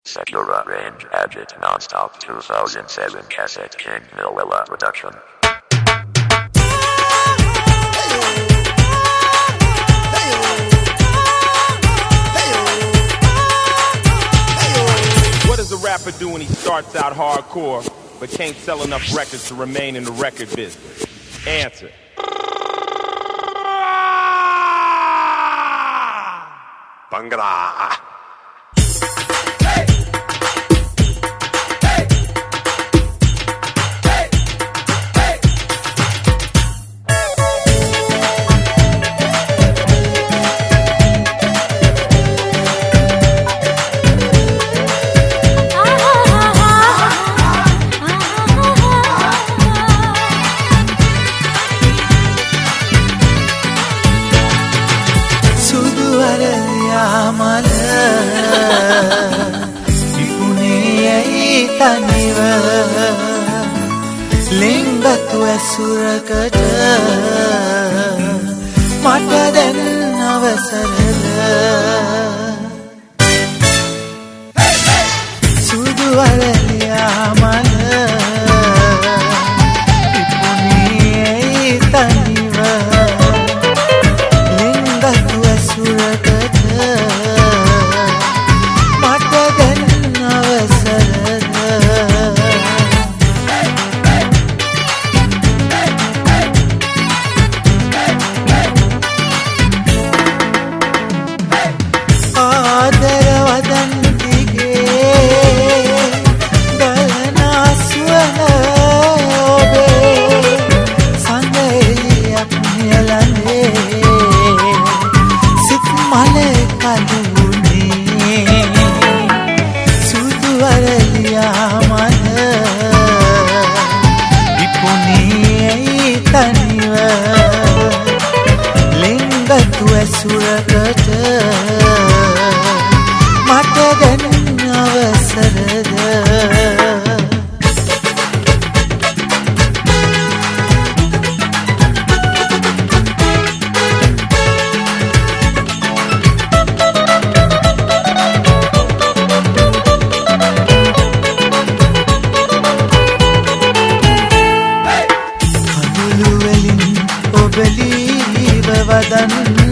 Secura Range Agit Nonstop 2007 Cassette King Noella Production. What does a rapper do when he starts out hardcore but can't sell enough records to remain in the record business? Answer. Bhangra. ලිංගතු ඇසුරකට මට දැන් අවසරද සුදු අරලියා මල ඉපුණේ තනිව ලිංගතු ඇසුරකට මට දැන් අවසරද සුරකට මට දැන් අවසරද කඳුළු වලින් ඔබලීව වදන්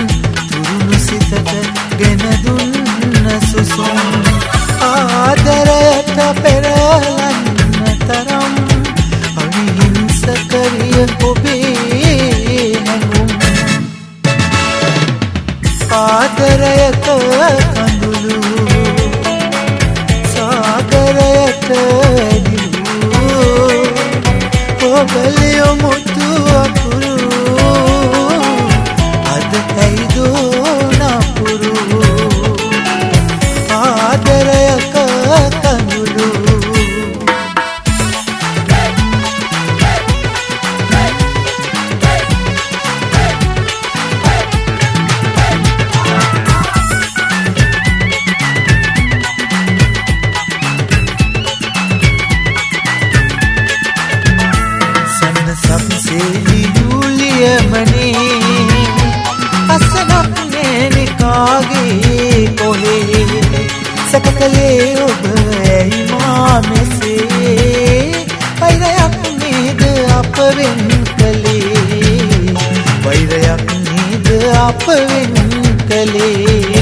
ගෙන දුන්න සුසුම් ආදරයට පෙරලන්න තරම් අවිහිංසකරිය ඔබේ හැඟුම් ආදරයක කඳුළු සාගරයට ඇදිලු ඔබලිය මුතු අකුරු අද ඇයිදෝ ආදරයක කඳුළු සන්න සම්සේලි යුලියමනේ අසනක් නිකාගේ කොහේ සකකලේ ඔබ ඇයි මා මෙසේ වෛරයක් නේද අප වෙන් කළේ වෛරයක් නේද අප වෙන් කළේ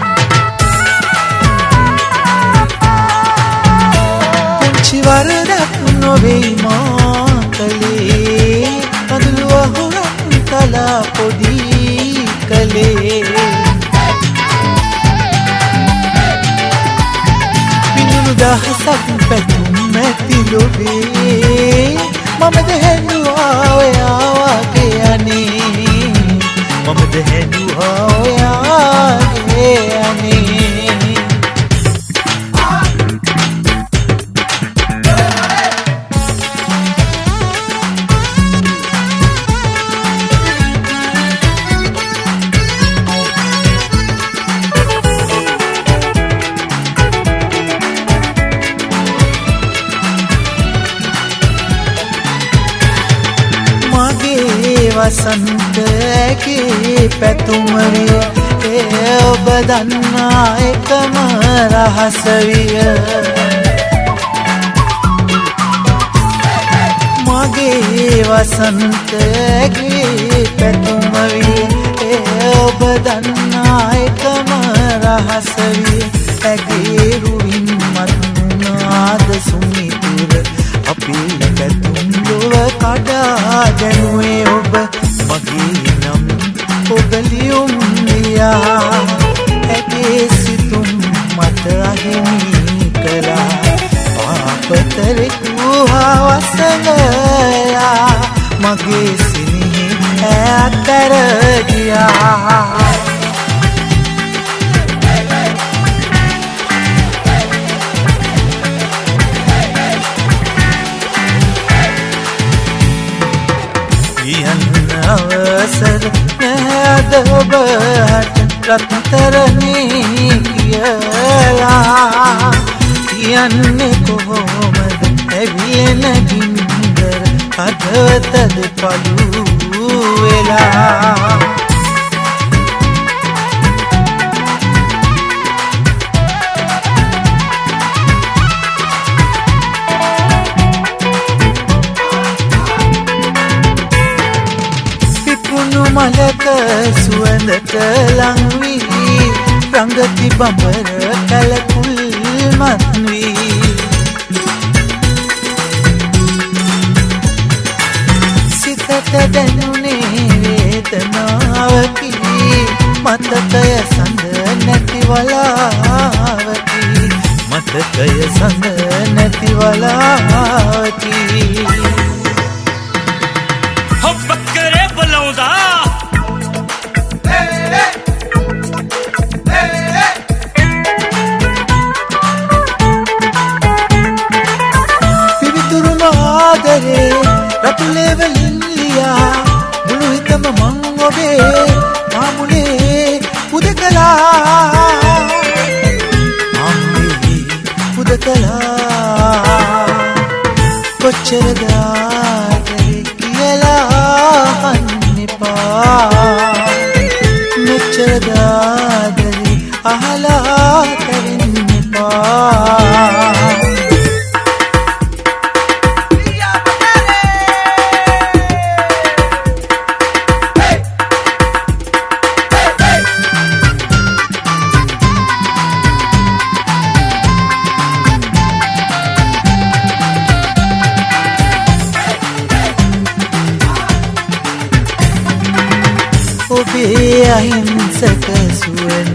පුංචි වරදක් නොවෙයි මා කළේ කඳුළු අහුරක් කලා පොඩි කළේ දහසක් පැතුම් ඇති ලොවේ මමද හැඳුවා ඔයාගේ අනේ මමද හැඳුවා ඔයාගේ අනේ වසන්තයේ පැතුම විය ඒ ඔබ දන්නා එකම රහස විය මගේ වසන්තයේ පැතුම විය ඒ ඔබ දන්නා එකම රහස විය ඇගේ රුවින් මත්නාද සුමිතුර අපේ පැතුම් ලොව කඩා දැනුවේ ඔබ මගේ නම් ඔබ ලියුම් ලියා ඇගේ සිතුම් මට අහිමි කළා පාපතරෙකු හවසඟයා මගේ සිනහි ඇත්තර ගියා අවසර නැද ඔබට රත්තරනේ කියලා කියන්නේ කොහොමද ඇවිලෙන ගින්දර අදවතද පළු වෙලා මලක සුවඳට ලංවී රංගති බඹර කලකුල් මත්වී සිතට දැනුනේ වේදනාවකි මතකය සඳ නැති වලාවකි මතකය සඳ නැති වලාවකි හොබ්බකරේ බලවුදා රතුලේ වලින් ලියා මුළු හිතම මං ඔබේ මාමුලේ උදකලා අම්මේ උදකලා කොච්චර දාතේ කියලා අන්නිපා මෙච්චර දාදේ අහලා කරින්නිපා ඔබේ අහිංසක සුවඳ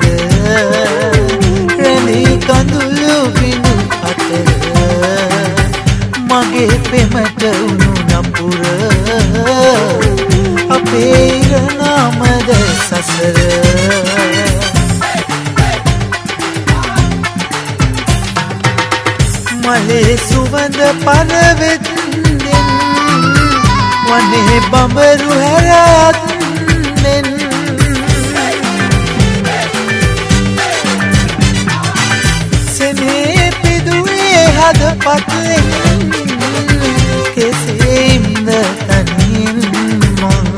රැඳී කඳුළු බිඳු අතර මගේ පෙමට උණු නපුර අපේ ඉරණමද සසර මලේ සුවඳ පනවෙත්දෙන් වනේ බඹරු හැරත් සෙනේ පිදුවේ හද පත්ලෙන් කෙසේම්ද තනින් මං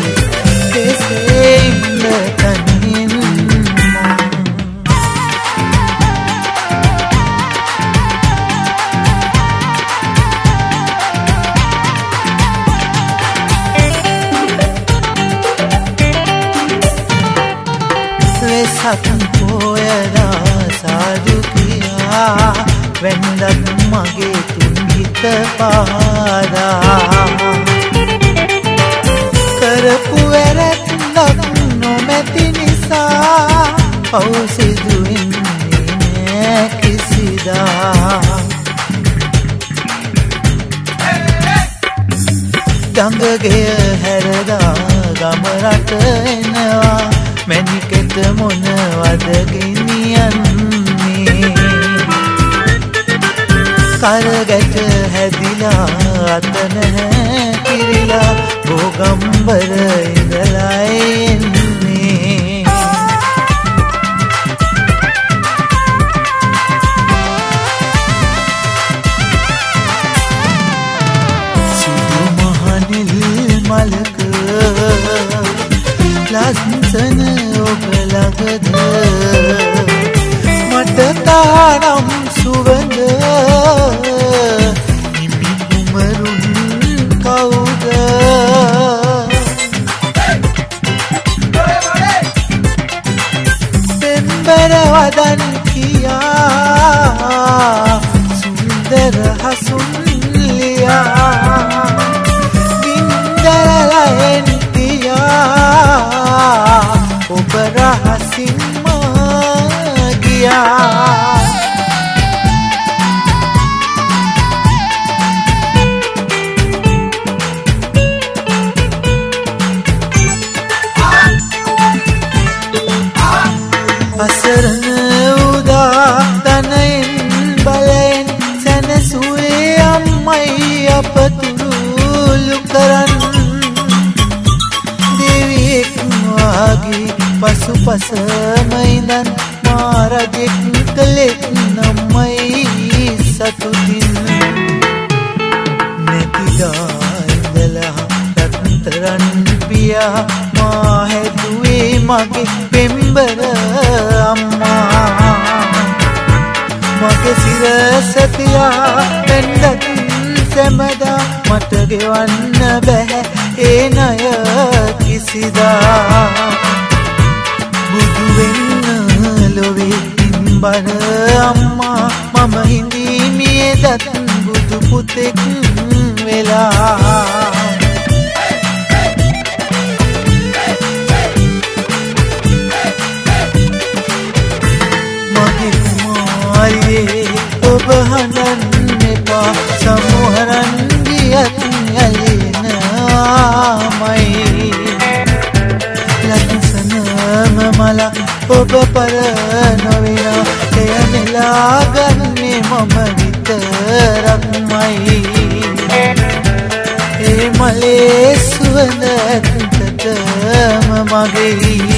කෙසේම්ද තනින් වෙසක් පොයලා සාදු කියා වෙන්දත් මගේ තුන්හිත පාදා කරපු වැරැද්දක් නොමැති නිසා පව් සිදුවෙන්නේ නෑ කිසිදා ගංගගේ හැරදා ගම රට එනවා මැනිකෙත මොනවද ගෙනියන්නේ කරගැට හැදිලා අත නැහැ කිරිලා බෝගම්බර ඉඳලා එන්නේ සුදු මහනිල් මලක ලස්සන ඔබ ළඟ කියා මා හැදුවේ මගේ පෙම්බර අම්මා මගේ සිරස තියා පෙන්ඩත් සැමදා මට ගෙවන්න බැහැ ඒ ණය කිසිදා බුදු වෙන්න ලොවේ ඉම්බර අම්මා මම හිඳීමියේ දත් බුදු පුතෙක් වෙලා මගේ කුමාරියේ ඔබ හඬන්න එපා සමුහරන් ගියත් යලිනමයි ලක්ෂණම මල ඔබ පර නොවෙනා එය නෙලා ගන්නේ මම විතරක්මයි ඒ මලේ සුවඳ ඇතුළතම මගේ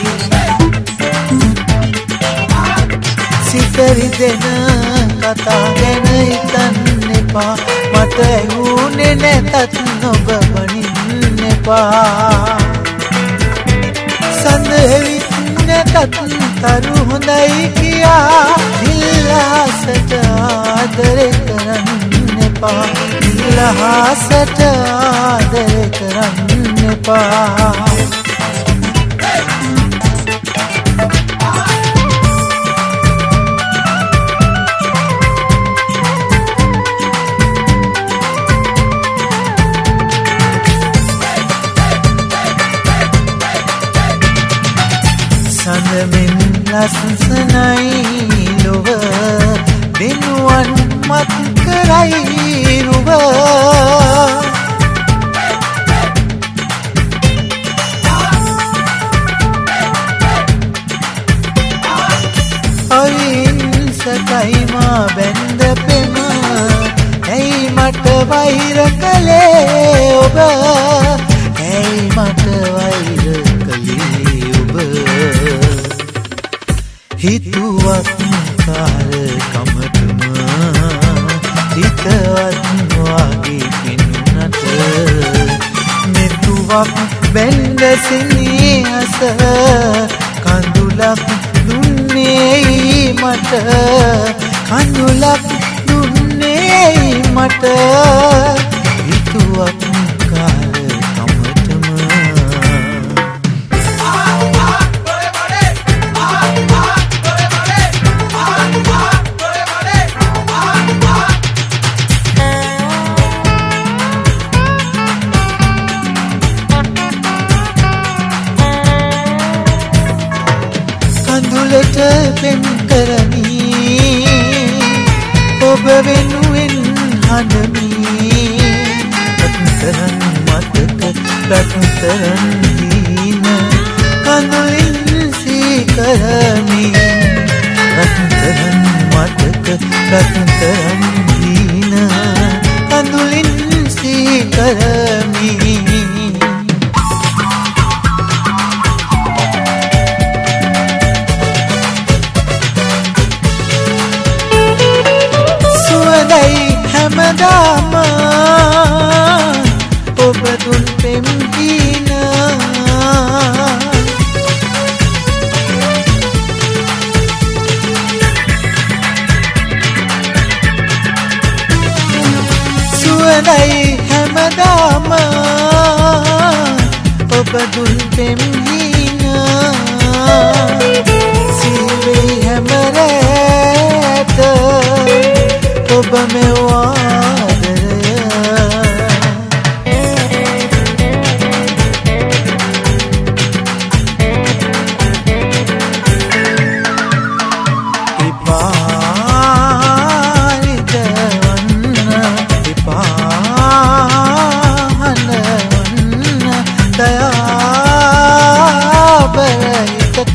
සිතරි දෙන කතා ගැන හිතන්න එපා මට ඇහුනේ නැතත් නොබ බනින්න එපා සඳහෙවිත් නැතත් තරු හොඳයි කියා ඉල්ලාසට ආදරය කරන්න එපා ඉල්ලාසට ආදරය කරන්න එපා සඳමින් ලස්සනයි ලොව දෙනුවන් මත් කරයි රුව අවින්සකයි මා බැන්ද පෙම ඇයි මට වෛර කළේ ඔබ ඇයි මට වෛර කළේ ඔබ හිතුවත් කාලකමටම හිතවත් වාගේ පිනුනට මෙතුවක් බැන්ද සිනහස කඳුලක් දුන්නේ මට කඳුලක් දුන්නේ මට හිතුවක් කඳුලට පෙම් කරමි ඔබ වෙනුවෙන් හඬමි රත්තරන් මතක රත්තරන් දීන කඳුලින් සීකරමි රත්තරන් මතක රත්තරන් දීන කඳුලින් සීකරමි හැමදාම ඔබ දුන් පෙම් දීන සුවඳයි හැමදාම ඔබ දුන් පෙම් දීන සීවේ හැමරැට ඔබ මෙවාදරය එපාරිදවන්න එපාහනවන්න දයාබරහිතට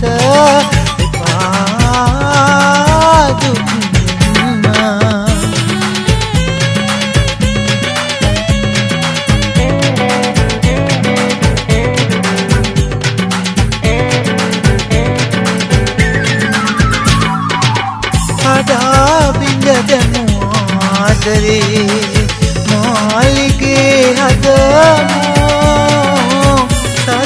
මාලිගේ හදමෝ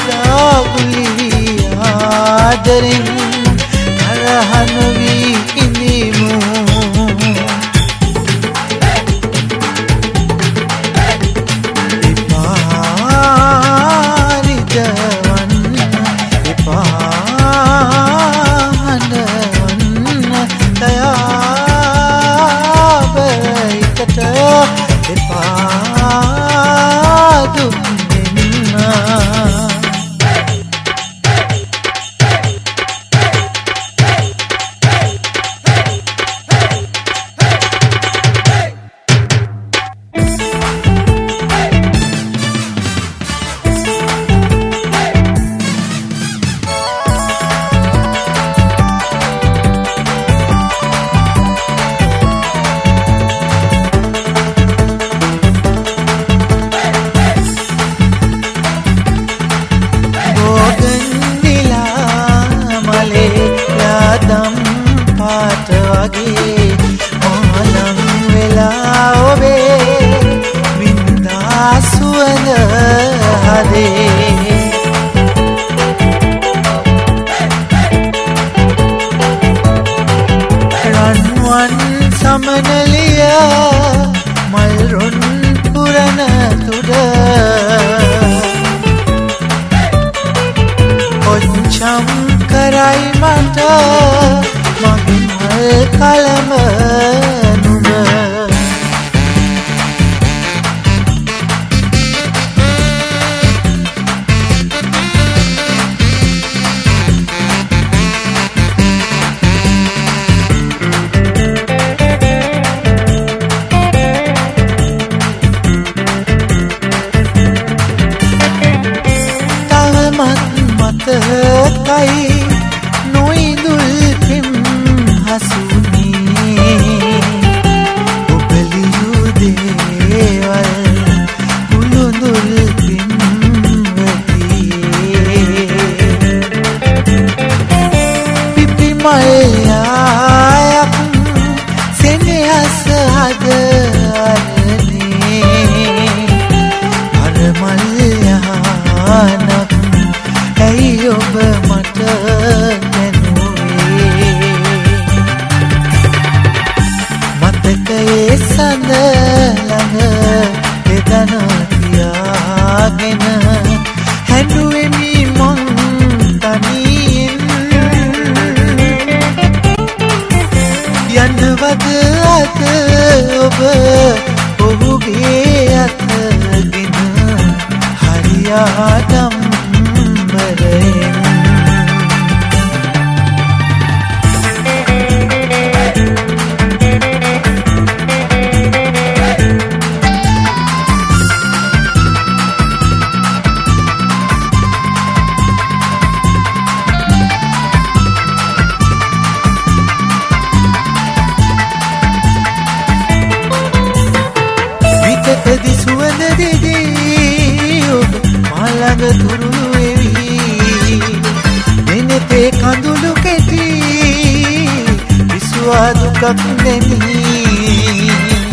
හදේ රන්වන් සමනලියා මල්රුන් පුරන තුඩ ඔච්චම් කරයි මට මගේ මල් කලම නුඹ මතකයි නොයිදුල් පෙම් හසුනේ ඔබලියු දේවල් උළුඳුල් පෙම් වතියේ පිපි මල්යායක් සෙනෙහස හද අරනේ අරමල්යානක් ඇයි ඔබ මට දැනුවේ මතකයේ සඳ ළඟ එදන තියාගෙන හැඬුවෙමි මං තනියෙන් යන්නවද අද ඔබ ඔහුගේ අතගෙන හරියාටම් විතකදි සුවඳ දෙදී ඔබ මාළඟ තුරුළු වෙවි දෙනෙතේ කඳුළු කෙටි විශ්වා දුකක් දැනී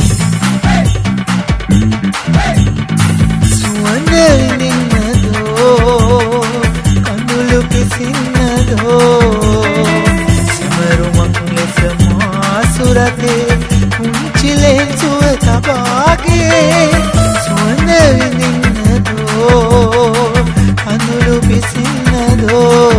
සුවඳ නින්නදෝ කඳුළු කිසින්නදෝ සමරුමක් ලෙස මා සුරතේ කුංචිලේ සුව තබාගේ සුවඳ විඳින්නදෝ කඳුළු පිසින්නදෝ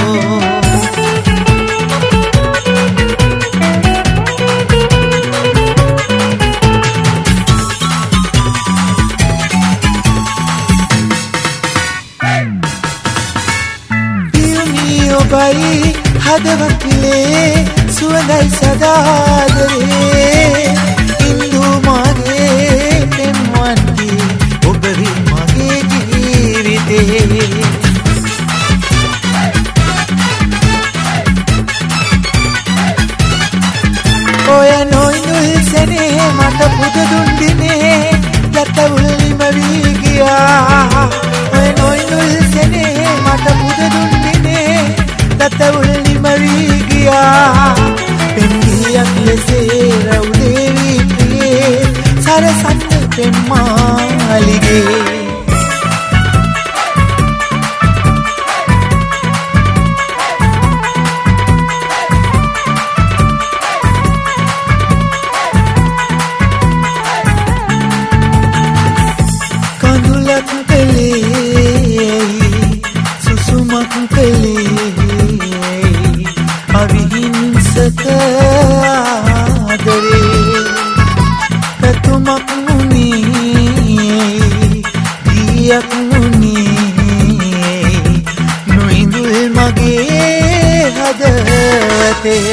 පියුමි ඔබයි හදවතිලේ සුවඳයි සදාදරේ ඉන්දු මගේ පෙම්වන්ති ඔබවි මගේ ජීවිතේ ඔය නොයිනුල් සෙනේ මට පුද දුන් දිනේ දතවුල්ලිම වී ගියා ඔය නොයිනුල් සෙනේ මට පුද දුන් දිනේ දතවුල්ලිම වී ගියා පෙම්ගියක් ලෙසේ රවුලේවි ප්‍රියේ සරසන්න පෙම්මාලිගේ කඳුලක් කලේ සුසුමක් කලේ අවිහිංසක ආදරේ පැතුමක් මුනේ ගියක් මුනේ නොඉඳුල් මගේ හදවතේ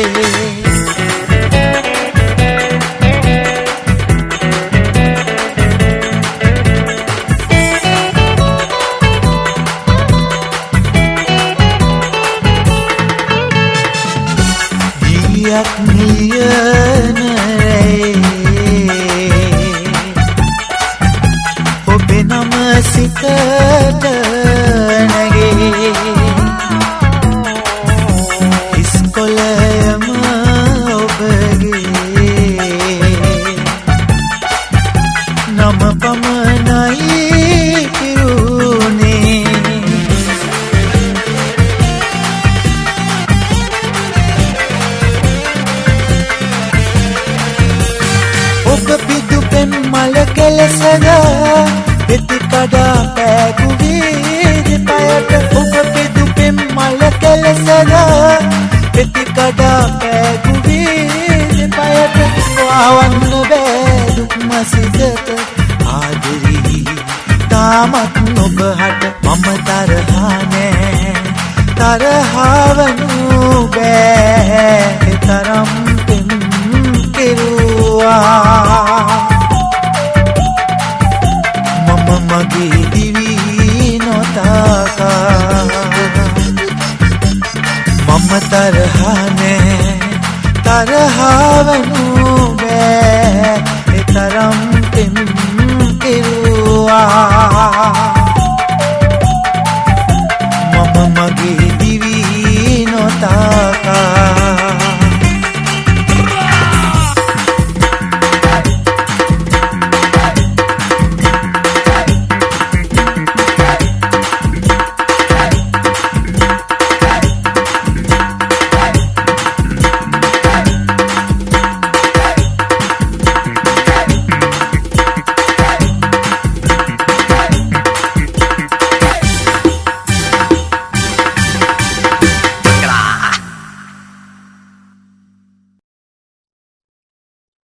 ගියක් නියන රැයි ඔබේ නම සිත කෙලසද පෙති කඩා පෑගුවේ දෙපයට ඔබ පෙදු පෙම් මල කෙලසද පෙති කඩා පෑගුවේ දෙපයට වවන්න බෑ දුක් මසිදට ආදරී තාමත් ඔබහට මම තරහා නෑ තරහවනු බෑ තරම්